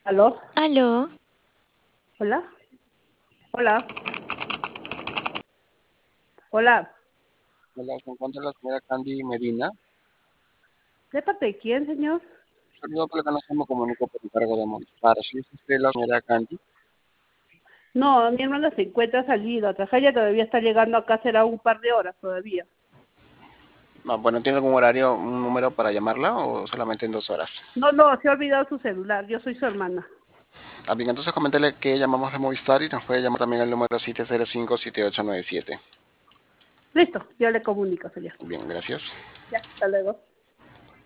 ¿Aló? Aló, ¿Hola? Hola. Hola. Hola, se encuentra la señora Candy Medina. ¿De parte de quién, señor? Saludo por acá, no me comunico por encargo de molestar. Si es usted la señora Candy, No, mi hermana se encuentra salida a trabajar, ella todavía está llegando acá, será un par de horas todavía. no, bueno, ¿tiene algún horario, un número para llamarla o solamente en 2 horas? No, no, se ha olvidado su celular, yo soy su hermana. Ah, bien, entonces coméntele que llamamos de Movistar y nos puede llamar también al número 705-7897. Listo, yo le comunico, señor. Bien, gracias. Ya, hasta luego.